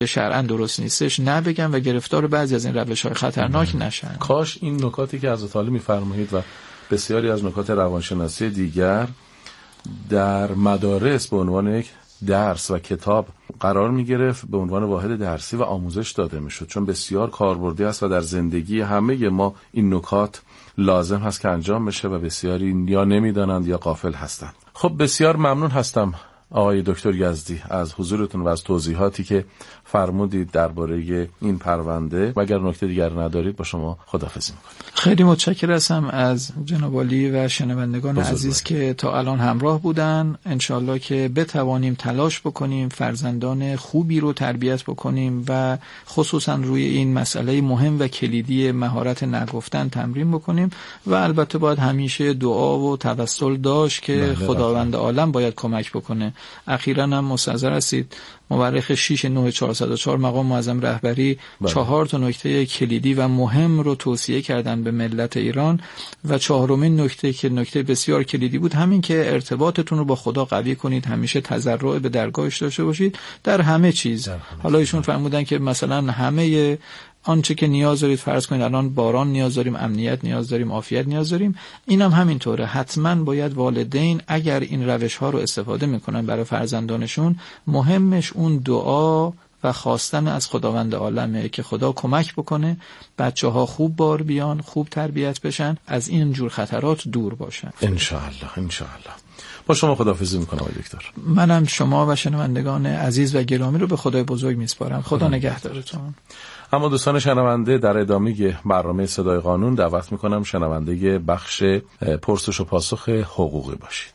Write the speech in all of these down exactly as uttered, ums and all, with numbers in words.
شرعاً درست نیستش نبگن و گرفتار بعضی از این روش‌های خطرناک نشن. کاش این نکاتی که حضرت عالی می‌فرمایید و بسیاری از نکات روانشناسی دیگر در مدارس به عنوان یک درس و کتاب قرار می‌گرفت، به عنوان واحد درسی و آموزش داده می‌شد، چون بسیار کاربردی است و در زندگی همه ما این نکات لازم هست که انجام بشه و بسیاری یا نمی‌دانند یا غافل هستند. خب بسیار ممنون هستم آقای دکتر یزدی از حضورتون و از توضیحاتی که فرمودید درباره این پرونده و اگر نکته دیگر ندارید با شما خداحافظی می‌کنم. خیلی متشکر هستم از جناب عالی و شنوندگان بزرگ عزیز باید. که تا الان همراه بودن. انشالله که بتوانیم تلاش بکنیم فرزندان خوبی رو تربیت بکنیم و خصوصا روی این مسئله مهم و کلیدی مهارت نگفتن تمرین بکنیم و البته باید همیشه دعا و توسل داشت که بله خداوند عالم باید کمک بکنه. اخیراً هم مستحضر هستید مورخ شش نه چهارصد و چهار مقام معظم رهبری بله. چهار تا نکته کلیدی و مهم رو توصیه کردن به ملت ایران و چهارمین نکته که نکته بسیار کلیدی بود همین که ارتباطتون رو با خدا قوی کنید، همیشه تضرع به درگاهش داشته باشید در همه چیز. در همه حالا ایشون فرمودن که مثلا همه آنچه که نیاز دارید، فرض کنید الان باران نیاز داریم، امنیت نیاز داریم، عافیت نیاز داریم، اینم هم همینطوره. حتما باید والدین اگر این روش ها رو استفاده میکنن برای فرزندانشون، مهمش اون دعا و خواستن از خداوند عالمه که خدا کمک بکنه بچه ها خوب بار بیان، خوب تربیت بشن، از این جور خطرات دور باشن. انشاءالله انشاءالله. با شما خداحافظی میکنم آقای دکتر. منم شما و شنوندگان عزیز و گرامی رو به خدای بزرگ میسپارم. خدا نگهدارتون. اما دوستان شنونده، در ادامه برنامه صدای قانون دعوت میکنم شنونده بخش پرسش و پاسخ حقوقی باشید.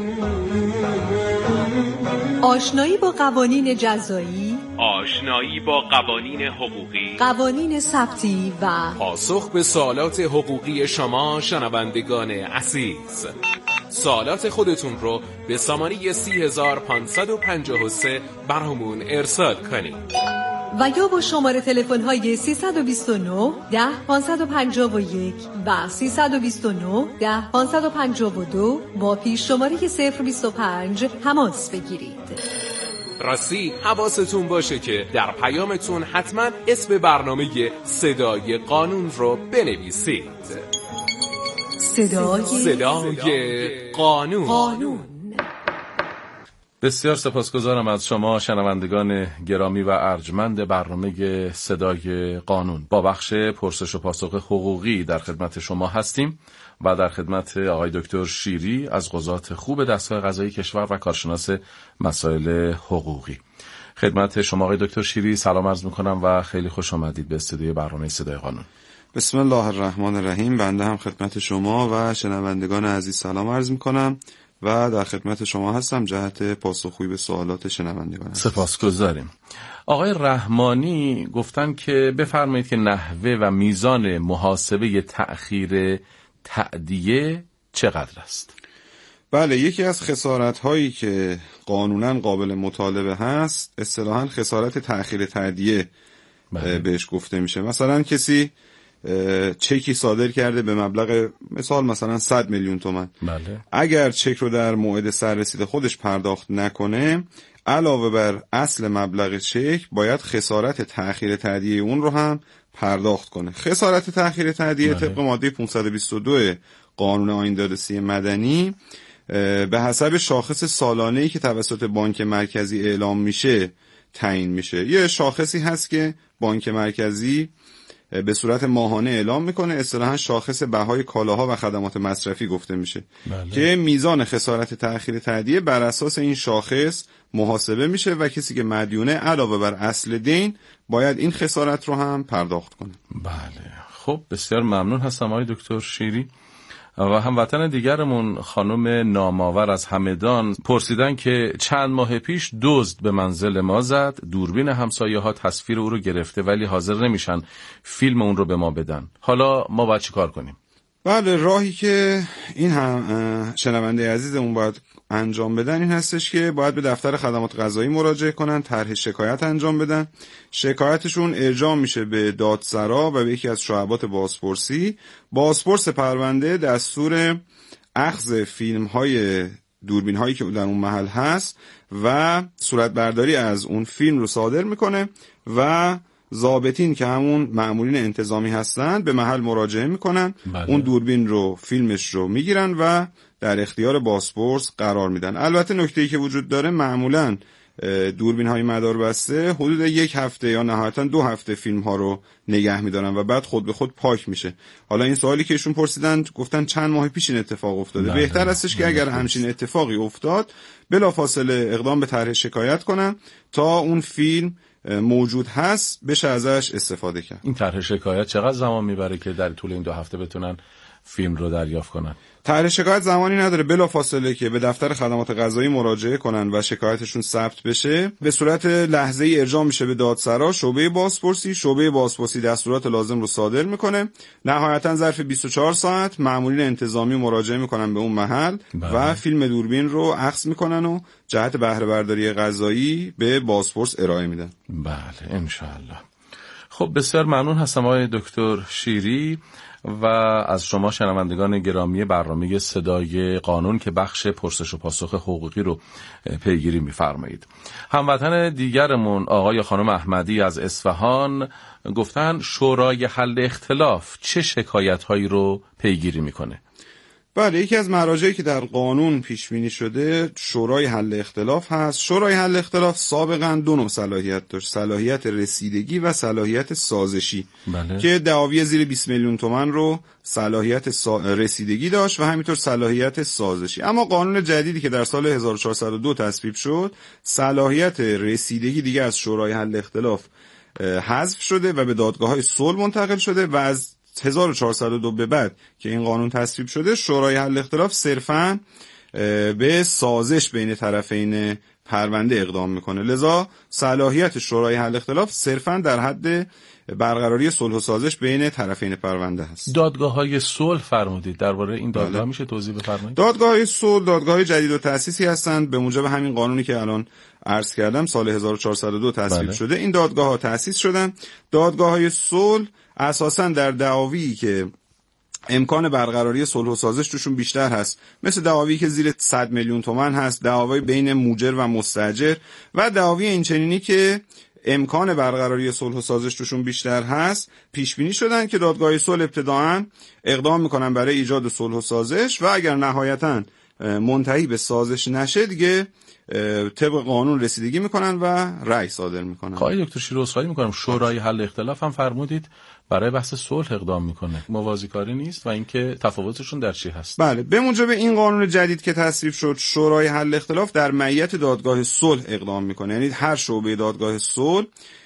آشنایی با قوانین جزایی، آشنایی با قوانین حقوقی، قوانین ثبتی و پاسخ به سوالات حقوقی شما شنوندگان عزیز. سوالات خودتون رو به سامانه سی هزار پانصد و پنجاه و سه برامون ارسال کنید و یا با شماره تلفن های سیصد و بیست و نه ده پانصد و پنجاه و یک و سیصد و بیست و نه ده پانصد و پنجاه و دو با پیش شماره صفر بیست و پنج تماس بگیرید. راستی حواستون باشه که در پیامتون حتما اسم برنامه صدای قانون رو بنویسید. صدای, صدای قانون. قانون. بسیار سپاسگزارم از شما شنوندگان گرامی و ارجمند برنامه صدای قانون. با بخش پرسش و پاسخ حقوقی در خدمت شما هستیم و در خدمت آقای دکتر شیری از قضات خوب دستگاه قضایی کشور و کارشناس مسائل حقوقی. خدمت شما آقای دکتر شیری سلام عرض میکنم و خیلی خوش آمدید به استودیوی برنامه صدای قانون. بسم الله الرحمن الرحیم. بنده هم خدمت شما و شنوندگان عزیز سلام عرض میکنم و در خدمت شما هستم جهت پاسخگویی به سوالات شنوندگان. سپاسگزاریم. آقای رحمانی گفتن که بفرمایید که نحوه و میزان محاسبه تأخیر تأدیه چقدر است؟ بله، یکی از خسارت هایی که قانونا قابل مطالبه هست اصطلاحاً خسارت تأخیر تأدیه بهش گفته میشه. مثلا کسی چکی صادر کرده به مبلغ مثال مثلا صد میلیون تومان. بله. اگر چک رو در موعد سررسید خودش پرداخت نکنه، علاوه بر اصل مبلغ چک باید خسارت تأخیر تأدیه اون رو هم پرداخت کنه. خسارت تأخیر تأدیه بله. طبق ماده پانصد و بیست و دو قانون آیین دادرسی مدنی به حسب شاخص سالانه‌ای که توسط بانک مرکزی اعلام میشه تعیین میشه. یه شاخصی هست که بانک مرکزی به صورت ماهانه اعلام میکنه، اصطلاحاً شاخص بهای کالاها و خدمات مصرفی گفته میشه. بله. که میزان خسارت تأخیر تأدیه بر اساس این شاخص محاسبه میشه و کسی که مدیونه علاوه بر اصل دین باید این خسارت رو هم پرداخت کنه. بله. خب بسیار ممنون هستم آقای دکتر شیری. و هموطن دیگرمون خانم نامآور از همدان پرسیدن که چند ماه پیش دزد به منزل ما زد، دوربین همسایه ها تصویر او رو گرفته ولی حاضر نمیشن فیلم اون رو به ما بدن. حالا ما باید چی کار کنیم؟ بله، راهی که این هم شنونده عزیزمون باید انجام بدن این هستش که باید به دفتر خدمات قضایی مراجعه کنن، طرح شکایت انجام بدن. شکایتشون ارجاع میشه به دادسرا و به یکی از شعبات بازپرسی. بازپرس پرونده دستور اخذ فیلم های دوربین هایی که در اون محل هست و صورتبرداری از اون فیلم رو صادر میکنه و ضابطین که همون مأمورین انتظامی هستن به محل مراجعه میکنن. بله. اون دوربین رو فیلمش رو میگیرن و در اختیار بازپرس قرار میدن. البته نکته‌ای که وجود داره، معمولاً دوربین های مداربسته حدود یک هفته یا نهایتا دو هفته فیلم ها رو نگه میدارن و بعد خود به خود پاک میشه. حالا این سوالی که ایشون پرسیدن، گفتن چند ماه پیش این اتفاق افتاده. بهتر هستش که اگر همچین اتفاقی افتاد بلافاصله اقدام به طرح شکایت کنن تا اون فیلم موجود هست بشه ازش استفاده کرد. این طرح شکایت چقدر زمان میبره که در طول این دو هفته بتونن فیلم رو دریافت کنن؟ طرح شکایت زمانی نداره، بلافاصله که به دفتر خدمات قضایی مراجعه کنن و شکایتشون ثبت بشه به صورت لحظه‌ای ارجاع میشه به دادسرا. شعبه بازپرسی شعبه بازپرسی دستورات لازم رو صادر میکنه. نهایتا ظرف بیست و چهار ساعت مأمورین انتظامی مراجعه میکنن به اون محل. بله. و فیلم دوربین رو اخذ میکنن و جهت بهره برداری قضایی به بازپرس ارائه میدن. بله ان شاء الله. خب بسیار ممنون هستم آقای دکتر شیری و از شما شنوندگان گرامی برنامه صدای قانون که بخش پرسش و پاسخ حقوقی رو پیگیری می‌فرمایید. هموطن دیگرمون آقای خانم احمدی از اصفهان گفتن شورای حل اختلاف چه شکایت‌هایی رو پیگیری می‌کنه؟ بله، یکی از مراجعی که در قانون پیش بینی شده شورای حل اختلاف هست. شورای حل اختلاف سابقا دو نوع صلاحیت داشت، صلاحیت رسیدگی و صلاحیت سازشی. بله. که دعاوی زیر بیست میلیون تومان رو صلاحیت سا... رسیدگی داشت و همینطور صلاحیت سازشی. اما قانون جدیدی که در سال هزار و چهارصد و دو تصویب شد، صلاحیت رسیدگی دیگه از شورای حل اختلاف حذف شده و به دادگاه‌های صلح منتقل شده و از هزار و چهارصد و دو به بعد که این قانون تصویب شده شورای حل اختلاف صرفاً به سازش بین طرفین پرونده اقدام میکنه. لذا صلاحیت شورای حل اختلاف صرفاً در حد برقراری صلح و سازش بین طرفین پرونده هست. دادگاه‌های صلح فرمودید، درباره این دادگاه میشه توضیح بفرمایید؟ دادگاه‌های صلح دادگاه‌های جدید و تأسیسی هستند به موجب همین قانونی که الان عرض کردم سال هزار و چهارصد و دو تصویب بله. شده. این دادگاه‌ها تأسیس شدن. دادگاه‌های صلح اساساً در دعاوی که امکان برقراری صلح و سازش توشون بیشتر هست، مثل دعاوی که زیر صد میلیون تومان هست، دعاوی بین موجر و مستاجر و دعاوی اینچنینی که امکان برقراری صلح و سازش توشون بیشتر هست، پیش بینی شدن که دادگاه صلح ابتداعاً اقدام میکنن برای ایجاد صلح و سازش و اگر نهایتاً منتهی به سازش نشه دیگه طبق قانون رسیدگی میکنن و رأی صادر میکنن. آقای دکتر شیری عذرخواهی میکنم، شورای حل اختلاف هم فرمودید برای بحث صلح اقدام میکنه، موازی کاری نیست و اینکه تفاوتشون در چی هست؟ بله، به موجب این قانون جدید که تصویب شد شورای حل اختلاف در معیت دادگاه صلح اقدام میکنه، یعنی هر شعبه دادگاه صلح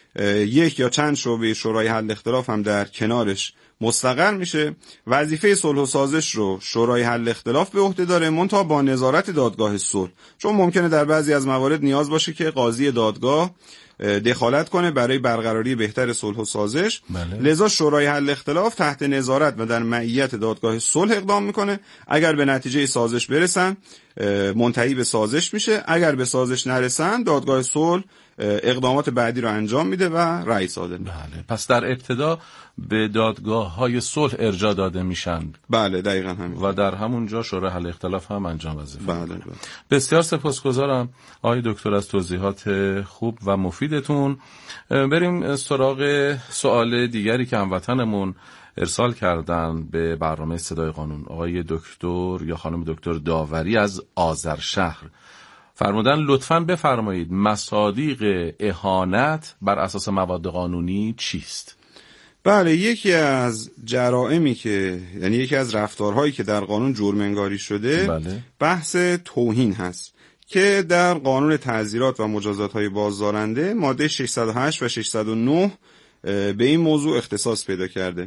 یک یا چند شعبه شورای حل اختلاف هم در کنارش مستقر میشه. وظیفه صلح و سازش رو شورای حل اختلاف به عهده داره، منتها با نظارت دادگاه صلح، چون ممکنه در بعضی از موارد نیاز باشه که قاضی دادگاه دخالت کنه برای برقراری بهتر صلح و سازش. بله. لذا شورای حل اختلاف تحت نظارت و در معیت دادگاه صلح اقدام میکنه. اگر به نتیجه سازش برسن منتهی به سازش میشه، اگر به سازش نرسن دادگاه صلح اقدامات بعدی رو انجام میده و رأی صادر میکنه. بله. پس در ابتدا به دادگاه‌های صلح ارجاع داده میشن. بله دقیقاً همین. و در همونجا شورای حل اختلاف هم انجام وظیفه. بله, بله. بسیار سپاسگزارم آقای دکتر از توضیحات خوب و مفیدتون. بریم سراغ سوال دیگری که هموطنمون ارسال کردن به برنامه صدای قانون. آقای دکتر یا خانم دکتر داوری از آذرشهر فرمودن لطفاً بفرمایید مصادیق اهانت بر اساس مواد قانونی چیست؟ بله، یکی از جرائمی که یعنی یکی از رفتارهایی که در قانون جرم انگاری شده بله. بحث توهین هست که در قانون تعزیرات و مجازات‌های بازدارنده ماده ششصد و هشت و ششصد و نه به این موضوع اختصاص پیدا کرده.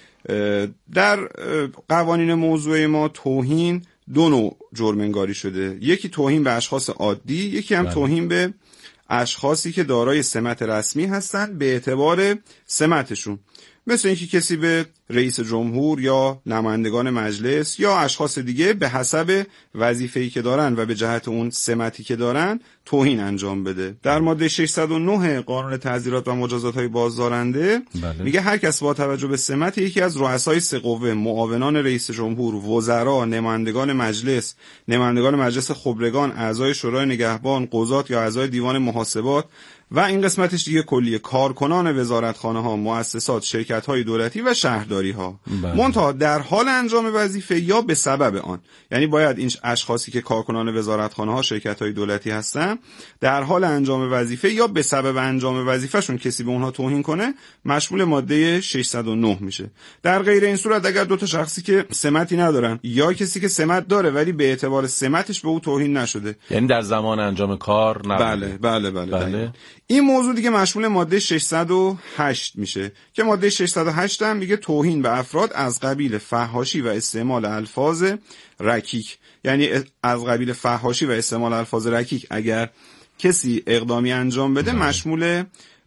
در قوانین موضوع ما توهین دو نوع جرم انگاری شده، یکی توهین به اشخاص عادی، یکی هم بله. توهین به اشخاصی که دارای سمت رسمی هستند به اعتبار سمتشون. مثل اینکه کسی به رئیس جمهور یا نمایندگان مجلس یا اشخاص دیگه به حسب وظیفه‌ای که دارن و به جهت اون سمتی که دارن توهین انجام بده. در ماده ششصد و نه قانون تعزیرات و مجازات‌های بازدارنده بله. میگه هر کس با توجه به سمت یکی از رؤسای سه قوه، معاونان رئیس جمهور، وزرا، نمایندگان مجلس، نمایندگان مجلس خبرگان، اعضای شورای نگهبان، قضات یا اعضای دیوان محاسبات و این قسمتش دیگه کلیه، کارکنان وزارتخانه ها، مؤسسات، شرکت های دولتی و شهرداری ها، منتها در حال انجام وظیفه یا به سبب آن. یعنی باید این اشخاصی که کارکنان وزارتخانه ها، شرکت های دولتی هستن، در حال انجام وظیفه یا به سبب انجام وظیفهشون کسی به اونها توهین کنه، مشمول ماده ششصد و نه میشه. در غیر این صورت اگر دو تا شخصی که سمتی ندارن یا کسی که سمت داره ولی به اعتبار سمتش به او توهین نشده، یعنی در زمان انجام کار نبوده. بله بله بله, بله. بله. این موضوع دیگه مشمول ماده ششصد و هشت میشه که ماده ششصد و هشت هم میگه توهین به افراد از قبیل فحاشی و استعمال الفاظ رکیک. یعنی از قبیل فحاشی و استعمال الفاظ رکیک اگر کسی اقدامی انجام بده مشمول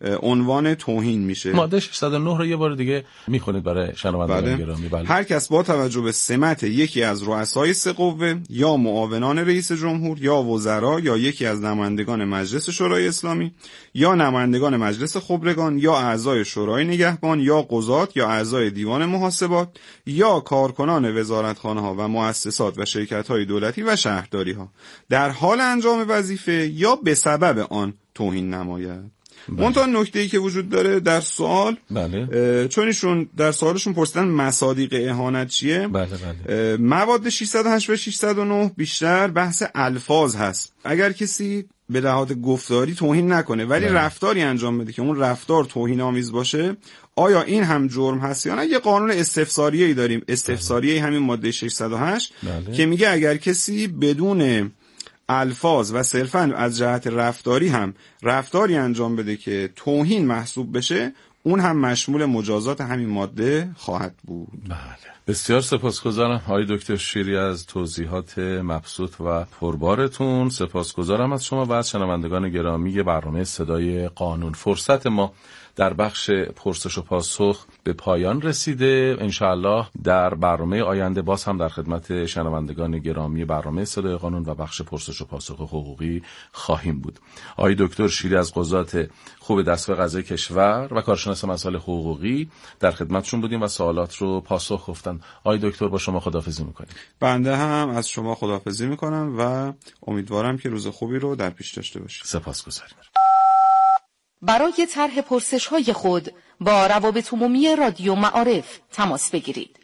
عنوان توهین میشه. ماده ششصد و نه رو یه بار دیگه میخونید برای شنوندگان بله. گرامی. بله. هر کس با توجه به سمت یکی از رؤسای سه قوه یا معاونان رئیس جمهور یا وزرا یا یکی از نمایندگان مجلس شورای اسلامی یا نمایندگان مجلس خبرگان یا اعضای شورای نگهبان یا قضات یا اعضای دیوان محاسبات یا کارکنان وزارتخانه ها و مؤسسات و شرکت های دولتی و شهرداری ها در حال انجام وظیفه یا به سبب آن توهین نماید. منتها نکته‌ای که وجود داره در سوال، بله. چون ایشون در سوالشون پرسیدن مصادیق اهانت چیه، بله بله. مواد ششصد و هشت و ششصد و نه بیشتر بحث الفاظ هست. اگر کسی به لحاظ گفتاری توهین نکنه ولی بله. رفتاری انجام بده که اون رفتار توهین آمیز باشه، آیا این هم جرم هست یا نه؟ یه قانون استفساریه‌ای داریم، استفساریه همین ماده ششصد و هشت بله. که میگه اگر کسی بدون الفاظ و صرفاً از جهت رفتاری هم رفتاری انجام بده که توهین محسوب بشه، اون هم مشمول مجازات همین ماده خواهد بود. بله. بسیار سپاسگزارم آقای دکتر شیری از توضیحات مبسوط و پربارتون. سپاسگزارم از شما و از شنوندگان گرامی برنامه صدای قانون. فرصت ما در بخش پرسش و پاسخ به پایان رسیده. انشاءالله در برنامه آینده باز هم در خدمت شنوندگان گرامی برنامه صدای قانون و بخش پرسش و پاسخ حقوقی خواهیم بود. آقای دکتر شیری از قضات خوب دستگاه قضایی کشور و کارشناس مسائل حقوقی در خدمتشون بودیم و سوالات رو پاسخ گفتن. آقای دکتر با شما خداحافظی میکنیم. بنده هم از شما خداحافظی میکنم و امیدوارم که روز خوبی رو در پیش داشته باشید. سپاسگزاریم. برای طرح پرسش‌های خود با روابط عمومی رادیو معارف تماس بگیرید.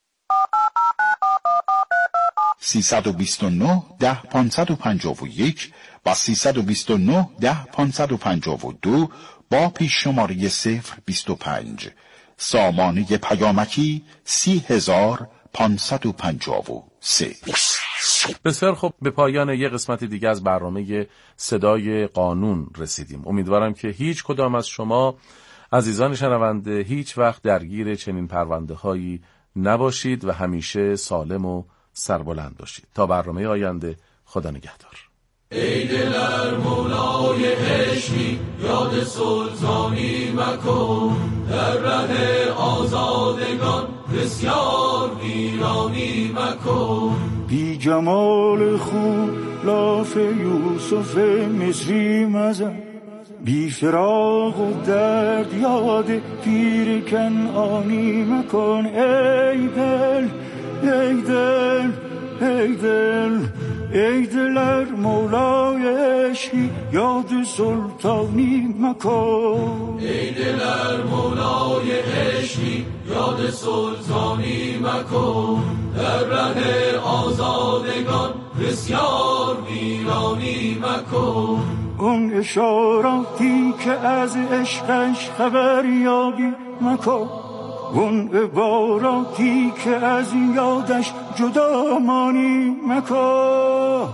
سیصد و بیست و نه ده پانصد و پنجاه و یک و سیصد و بیست و نه ده پانصد و پنجاه و دو با پیش شماره صفر بیست و پنج. سامانه پیامکی سی هزار پانصد و پنجاه و سه. بسیار خب، به پایان یک قسمت دیگه از برنامه صدای قانون رسیدیم. امیدوارم که هیچ کدام از شما عزیزان شنونده هیچ وقت درگیر چنین پرونده هایی نباشید و همیشه سالم و سربلند باشید. تا برنامه آینده، خدا نگهدار. ای دلر مولای هشمی یاد سلطانی مکن، در ره آزادگان بسیار ویرانی مکن. بی جمال خوب لاف یوسف مصری مزن، بی فراق و درد یاد پیر کنعانی مکن. ای دل ای دل ای دل ای دلر مولای عشقی یاد سلطانی مکن. ای دلر مولای عشقی یاد سلطانی مکن، در ره آزادگان بسیار ویرانی مکن. اون اشاراتی که از عشقش خبر یابی مکن، اون عباراتی که از یادش جدا مانی مکن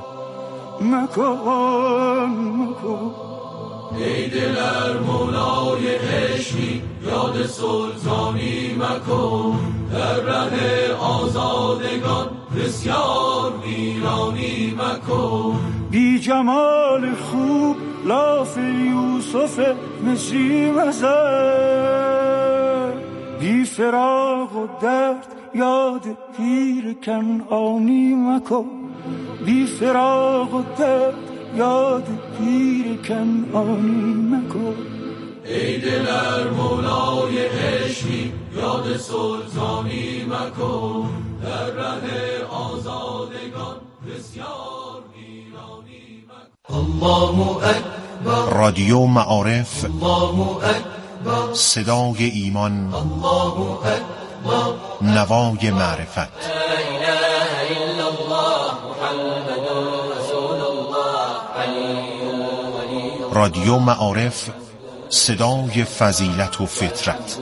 مکن مکن. ای دلر مولای عشقی یاد سلطانی مکن، در ره آزادگان بسیار ویرانی مکن. بی جمال خوب لاف یوسف مصری مزن، بی فراق و درد یاد پیر کنعانی مکن، بی فراق و درد یاد پیر کنعانی مکن. ای دلر مولای عشقی یاد سلطانی مکن، در ره آزادگان بسیار ویرانی مکن. الله اکبر. رادیو معارف، الله اکبر. صدای ایمان، الله اکبر. نوای معرفت. لا اله الا الله محمد رسول الله علی ولی. رادیو معارف، صدای فضیلت و فطرت.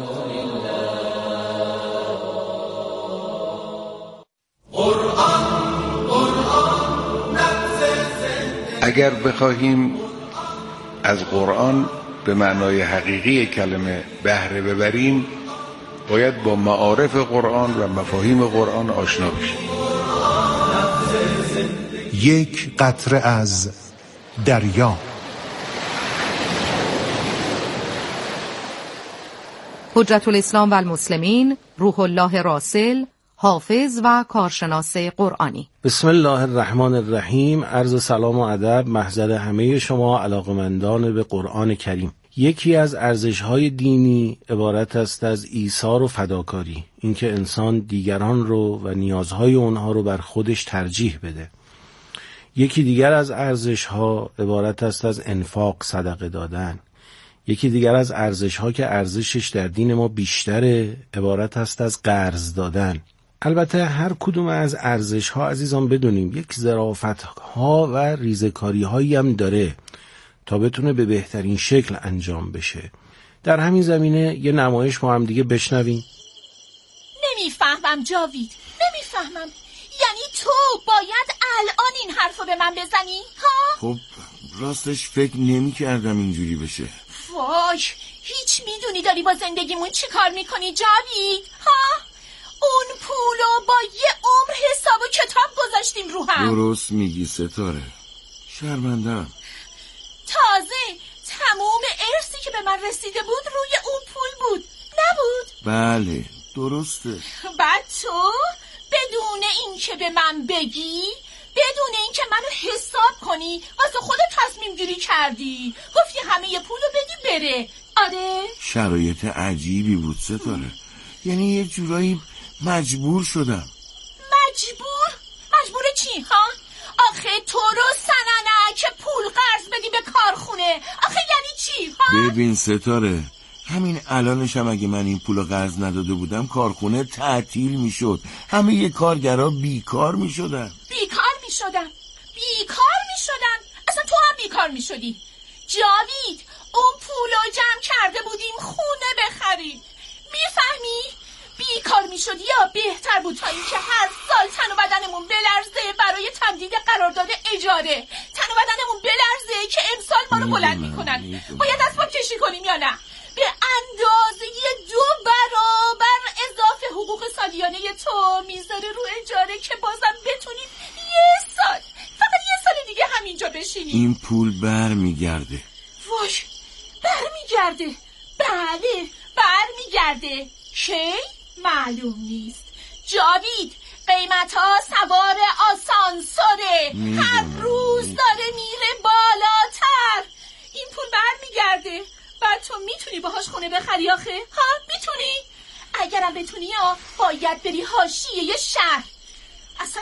اگر بخواهیم از قرآن به معنای حقیقی کلمه بهره ببریم، باید با معارف قرآن و مفاهیم قرآن آشنا بشیم. یک قطره از دریا. حجت الاسلام و المسلمین روح الله راسل، حافظ و کارشناس قرآنی. بسم الله الرحمن الرحیم. عرض سلام و ادب محضر همه شما علاقمندان به قرآن کریم. یکی از ارزش‌های دینی عبارت است از ایثار و فداکاری، اینکه انسان دیگران رو و نیازهای اونها رو بر خودش ترجیح بده. یکی دیگر از ارزش‌ها عبارت است از انفاق، صدقه دادن. یکی دیگر از ارزش‌ها که ارزشش در دین ما بیشتره عبارت است از قرض دادن. البته هر کدوم از ارزش‌ها عزیزان بدونیم یک ظرافت‌ها و ریزکاری‌هایی هم داره تا بتونه به بهترین شکل انجام بشه. در همین زمینه یه نمایش با هم دیگه بشنویم. نمیفهمم جاوید، نمیفهمم. یعنی تو باید الان این حرفو به من بزنی؟ ها؟ خب راستش فکر نمی کردم اینجوری بشه. وای، هیچ میدونی داری با زندگیمون چی کار میکنی جاوید؟ ها؟ اون پولو با یه عمر حساب و کتاب گذاشتیم رو هم. درست میگی ستاره، شرمندم. تازه تموم ارثی که به من رسیده بود روی اون پول بود، نبود؟ بله درسته. بعد تو بدون این که به من بگی، بدون این که منو حساب کنی، واسه خودت تصمیم گیری کردی، گفتی همه ی پولو بدی بره. آره؟ شرایط عجیبی بود ستاره، یعنی یه جورایی مجبور شدم. مجبور؟ مجبور چی ها؟ آخه تو رو سننه که پول قرض بدی به کارخونه، آخه یعنی چی ها؟ ببین ستاره، همین الانشم اگه من این پولو قرض نداده بودم کارخونه تعطیل میشد، همه یه کارگرا بیکار میشدن. بیکار میشدن؟ بیکار میشدن؟ اصلا تو هم بیکار میشدی. جاوید، اون پولو جمع کرده بودیم خونه بخریم، میفهمی؟ بیکار میشدی یا بهتر بود تا این که هر سال تن و بدنمون بلرزه برای تمدید قرارداد اجاره، تن و بدنمون بلرزه که امسال ما رو بلند میکنن، باید اسباب کشی کنیم یا نه؟ به اندازه دو برابر اضافه حقوق سالیانه تو میذاره رو اجاره که بازم بتونیم یه سال، فقط یه سال دیگه همینجا بشینیم. این پول بر میگرده. وای، بر میگرده؟ بله بر میگرده. کی؟ معلوم نیست. جاوید، قیمت ها سوار آسانسوره، هر روز داره میره بالاتر. این پول بر میگرده، بعد تو میتونی باهاش خونه بخری آخه؟ ها میتونی؟ اگرم بتونی ها باید بری حاشیه یه شهر. اصلا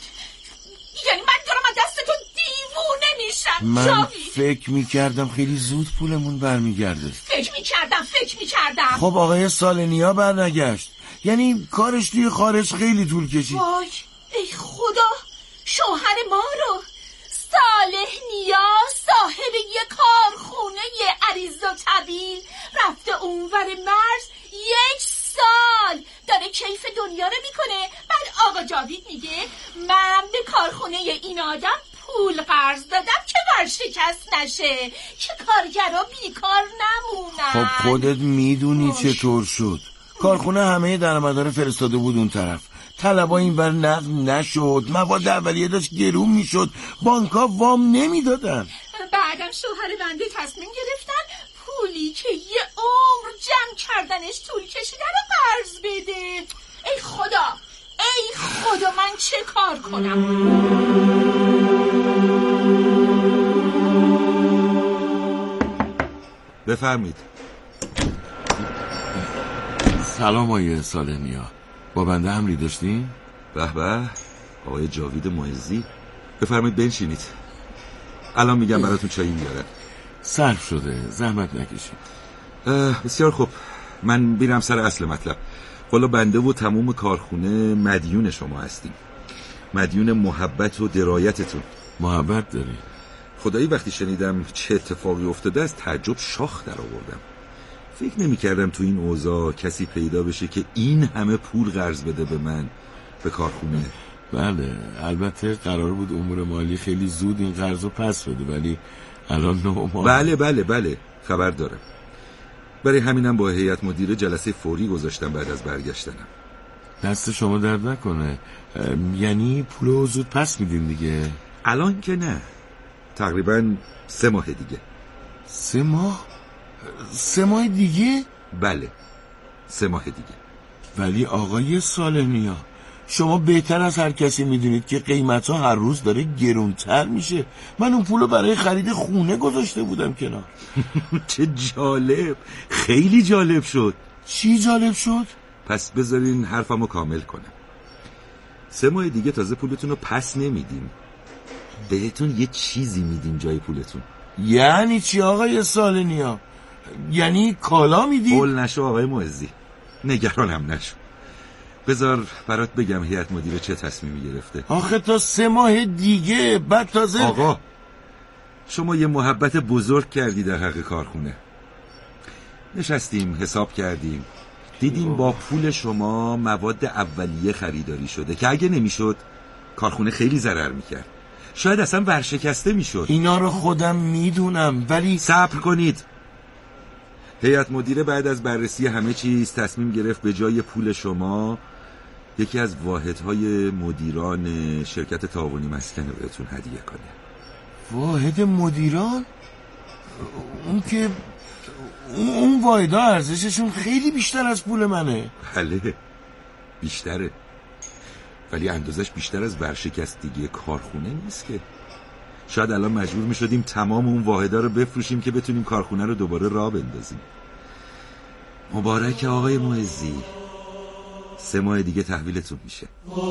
یعنی من دارم از دست تو دیوونه میشم. من جاوید، فکر میکردم خیلی زود پولمون برمیگرده. فکر میکردم فکر میکردم خب آقای سالنیا برنگشت، یعنی کارش توی خارج خیلی طول کشید. وای ای خدا، شوهر ما رو صالح نیا صاحب یه کارخونه عریض و طویل رفته اونور مرز، یک سال داره کیف دنیا رو میکنه. بعد آقا جاوید میگه من به کارخونه این آدم پول قرض دادم که ورشکست نشه، که کارگرها بیکار نمونن. خب خودت میدونی چطور شد، کارخونه همه درآمدا رو فرستاده بود اون طرف، طلبا اینور نقد نشد، مواد اولیه داشت گرون میشد، بانک‌ها وام نمیدادن. بعدم شوهر بنده تصمیم گرفتن پولی که یه عمر جمع کردنش طول کشیده رو قرض بده. ای خدا، ای خدا، من چه کار کنم؟ بفرمید. سلام آقای سالمیا، با بنده امری داشتین؟ به به، آقای جاوید معزی، بفرمایید بنشینید. الان میگم براتون چایی میارم. صرف شده، زحمت نکشید. بسیار خوب، من میرم سر اصل مطلب. والا بنده و تموم کارخونه مدیون شما هستیم، مدیون محبت و درایتتون. محبت داری؟ خدایی وقتی شنیدم چه اتفاقی افتاده از تعجب شاخ در آوردم. فکر نمی کردم تو این اوضاع کسی پیدا بشه که این همه پول قرض بده به من، به کارخونه. بله، البته قرار بود امور مالی خیلی زود این قرض رو پس بده، ولی الان نه ماه. بله بله بله خبر دارم. برای همینم با هیئت مدیره جلسه فوری گذاشتم بعد از برگشتنم. دست شما درد نکنه. یعنی پولو زود پس میدین دیگه؟ الان که نه، تقریبا سه ماه دیگه. سه ماه؟ سه ماه دیگه؟ بله، سه ماه دیگه. ولی آقای سالمیا، شما بهتر از هر کسی میدونید که قیمت ها هر روز داره گرونتر میشه. من اون پولو برای خرید خونه گذاشته بودم کنار. چه جالب، خیلی جالب شد. چی جالب شد؟ پس بذارین حرفمو کامل کنم. سه ماه دیگه تازه پولتون رو پس نمیدیم، بهتون یه چیزی میدیم جای پولتون. یعنی چی آقای سالنیا؟ یعنی کالا میدیم؟ قول نشو آقای معزی، نگرانم نشو. بذار برات بگم هیئت مدیره چه تصمیمی گرفته. آخه تا سه ماه دیگه، بعد تازه. آقا، شما یه محبت بزرگ کردی در حق کارخونه. نشستیم حساب کردیم، دیدیم با پول شما مواد اولیه خریداری شده که اگه نمیشد کارخونه خیلی ضرر میکرد، شاید اصلا ورشکسته میشد. اینا رو خودم میدونم، ولی صبر کنید. هیئت مدیره بعد از بررسی همه چیز تصمیم گرفت به جای پول شما یکی از واحدهای مدیران شرکت تعاونی مسکن رو بهتون هدیه کنه. واحد مدیران؟ اون که اون واحدها ارزششون خیلی بیشتر از پول منه. بله بیشتره، ولی اندازش بیشتر از ورشکستگی کارخونه نیست که. شاید الان مجبور می شدیم تمام اون واحدها رو بفروشیم که بتونیم کارخونه رو دوباره راه بندازیم. مبارک آقای معزی، سه ماه دیگه تحویلتون میشه.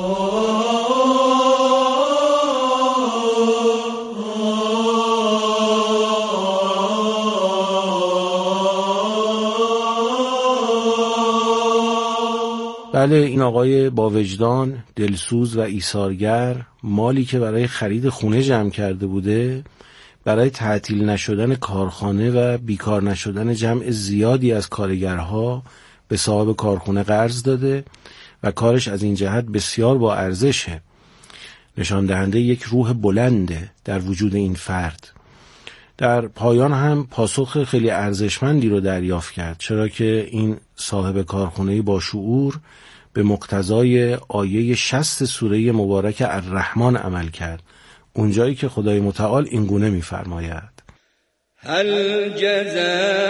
بله، این آقای با وجدان، دلسوز و ایثارگر، مالی که برای خرید خونه جمع کرده بوده برای تعطیل نشدن کارخانه و بیکار نشدن جمع زیادی از کارگرها به صاحب کارخونه قرض داده و کارش از این جهت بسیار با ارزشه. نشان دهنده یک روح بلنده در وجود این فرد. در پایان هم پاسخ خیلی ارزشمندی رو دریافت کرد، چرا که این صاحب کارخانه با شعور به مقتضای آیه شصت سوره مبارک الرحمن عمل کرد، اونجایی که خدای متعال این گونه می‌فرماید: هل جزاء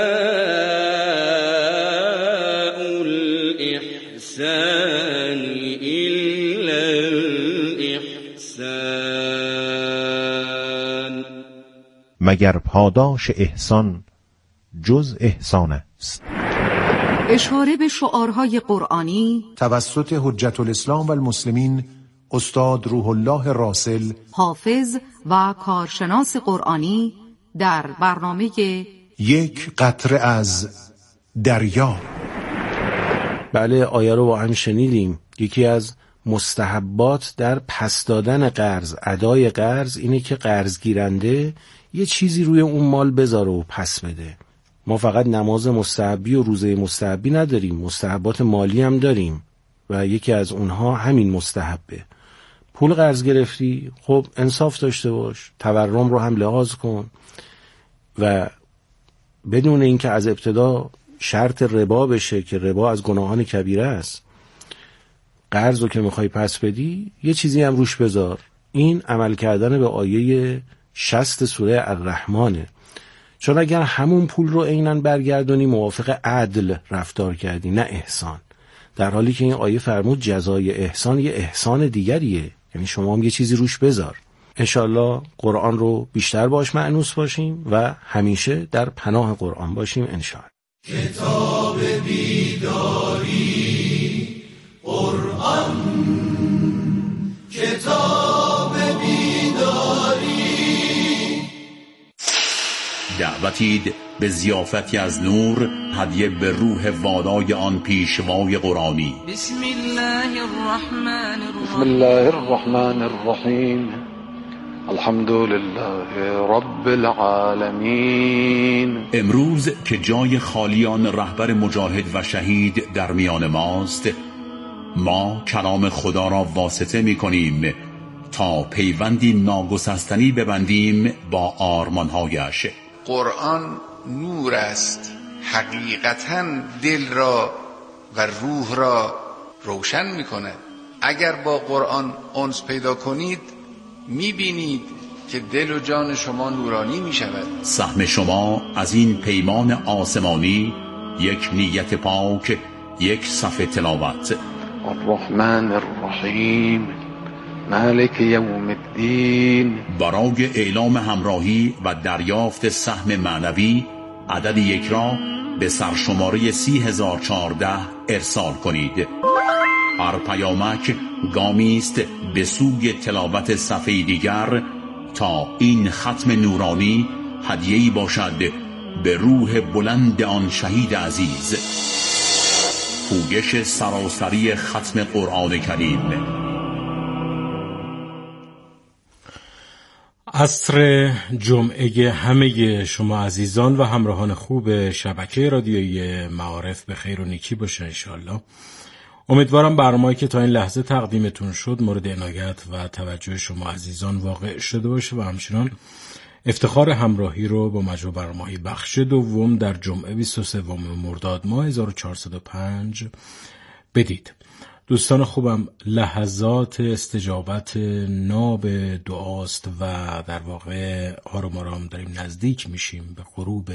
الاحسان الا الاحسان. مگر پاداش احسان جز احسان است. اشاره به شعارهای قرآنی توسط حجت الاسلام و المسلمین استاد روح الله راسل، حافظ و کارشناس قرآنی، در برنامه یک قطره از دریا. بله، آیه رو با هم شنیدیم. یکی از مستحبات در پس دادن قرض، ادای قرض، اینه که قرض گیرنده یه چیزی روی اون مال بذاره و پس بده. ما فقط نماز مستحبی و روزه مستحبی نداریم، مستحبات مالی هم داریم و یکی از اونها همین مستحبه. پول قرض گرفتی، خب انصاف داشته باش، تورم رو هم لحاظ کن و بدون اینکه از ابتدا شرط ربا بشه که ربا از گناهان کبیره است، قرض رو که میخوای پس بدی یه چیزی هم روش بذار. این عمل کردن به آیه شصت سوره الرحمنه. چون اگر همون پول رو عیناً برگردونی موافق عدل رفتار کردی، نه احسان. در حالی که این آیه فرمود جزای احسان یه احسان دیگریه، یعنی شما هم یه چیزی روش بذار. انشالله قرآن رو بیشتر باش مأنوس باشیم و همیشه در پناه قرآن باشیم انشالله. کتاب بیداری قرآن، کتاب بیداری. دعوتید به ضیافتی از نور، هدیه به روح والای آن پیشوای قرآنی. بسم الله الرحمن الرحیم. بسم الله الرحمن الرحیم. الحمد لله رب العالمین. امروز که جای خالیان رهبر مجاهد و شهید در میان ماست، ما کلام خدا را واسطه می کنیم تا پیوندی ناگسستنی ببندیم با آرمانهایش. قرآن نور است، حقیقتاً دل را و روح را روشن می کند. اگر با قرآن انس پیدا کنید می بینید که دل و جان شما نورانی می شود. سهم شما از این پیمان آسمانی یک نیت پاک، یک صفحه تلاوت. الرحمن الرحیم مالک یوم الدین. برای اعلام همراهی و دریافت سهم معنوی عدد یک را به سرشماره سی هزار و چهارده ارسال کنید. هر پیامک گامی است به سوی تلاوت صفحه دیگر تا این ختم نورانی هدیه‌ای باشد به روح بلند آن شهید عزیز. پویش سراسری ختم قرآن کریم. عصر جمعه همه شما عزیزان و همراهان خوب شبکه رادیویی معارف به خیر و نیکی باشه انشالله. امیدوارم برنامه‌ای که تا این لحظه تقدیمتون شد مورد عنایت و توجه شما عزیزان واقع شده باشه و همچنان افتخار همراهی رو با مجموع برنامه‌های بخش دوم در جمعه بیست و سوم مرداد ماه هزار و چهارصد و پنج بدید. دوستان خوبم، لحظات استجابت ناب دعاست و در واقع آرام آرام داریم نزدیک میشیم به غروب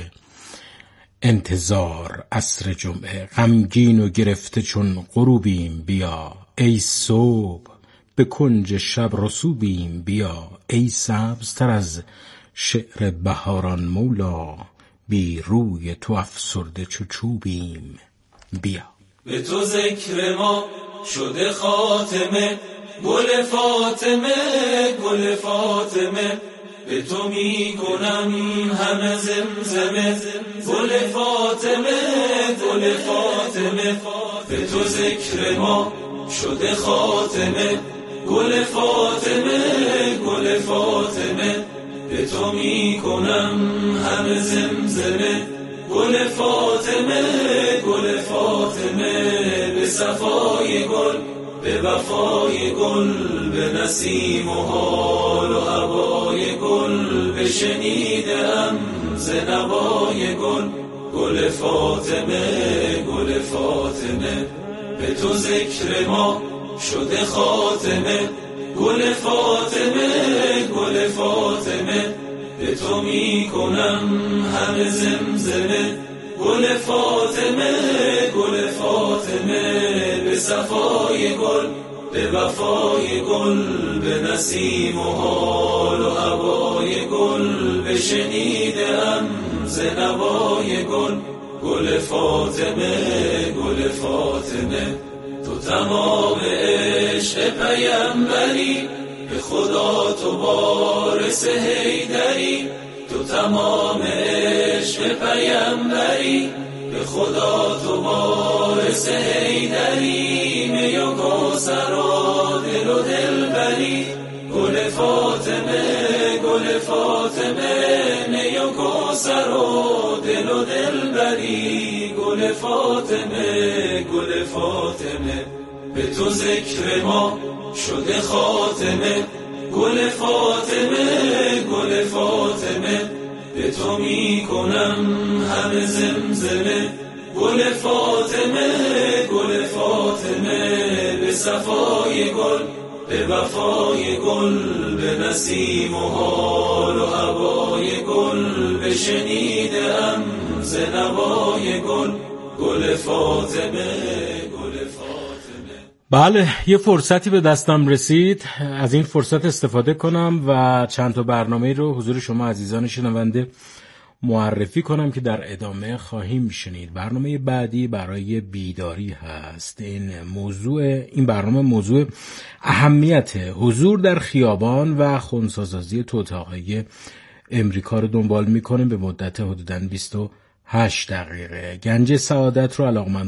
انتظار عصر جمعه. غمگین و گرفته چون غروبیم بیا، ای صبح به کنج شب رسوبیم بیا، ای سبزتر از شعر بهاران مولا، بی روی تو افسرده چو چوبیم بیا. به تو ذکر ما شده خاتمه، گل فاطمه گل فاطمه، به تو می کنم همه زمزمه، گل فاطمه گل فاطمه، به تو ذکر ما شده خاتمه، گل فاطمه گل فاطمه، به تو می کنم همه زمزمه، گل فاطمه گل فاطمه، به صفای گل به وفای گل، به نسیم و حال و هوای گل، به شنیدم ز نوای گل، گل فاطمه گل فاطمه، به تو ذکر ما شده خاتمه، گل فاطمه گل فاطمه، به تو می کنم همه زمزمه، گل فاطمه گل فاطمه، به صفای گل به وفای گل، به نسیم و حال و هوای گل، به شنیدم ز نوای گل، گل فاطمه گل فاطمه، تو تمام عشق پیمبری، به خدا تو وارث حیدری، تو تمام عشق پیمبری، به خدا تو وارث حیدری، می و کوثر و دل و دلبری، گل فاطمه گل فاطمه، می و کوثر و دل و دلبری، گل فاطمه گل فاطمه، به تو ذکر ما شده خاتمه، گل فاطمه گل فاطمه، به تو می کنم همه زمزمه، گل فاطمه گل فاطمه، به صفای گل به وفای گل، به نسیم و حال و هوای گل، به شنیدم ز نوای گل، گل فاطمه گل فاطمه. بله، یه فرصتی به دستم رسید، از این فرصت استفاده کنم و چند تا برنامه رو حضور شما عزیزان شنونده معرفی کنم که در ادامه خواهیم شنید. برنامه بعدی برای بیداری هست. این موضوع این برنامه موضوع اهمیت حضور در خیابان و خنثی‌سازی توطئه‌های امریکا رو دنبال میکنه به مدت حدوداً بیست و هشت دقیقه. گنج سعادت رو علاقمند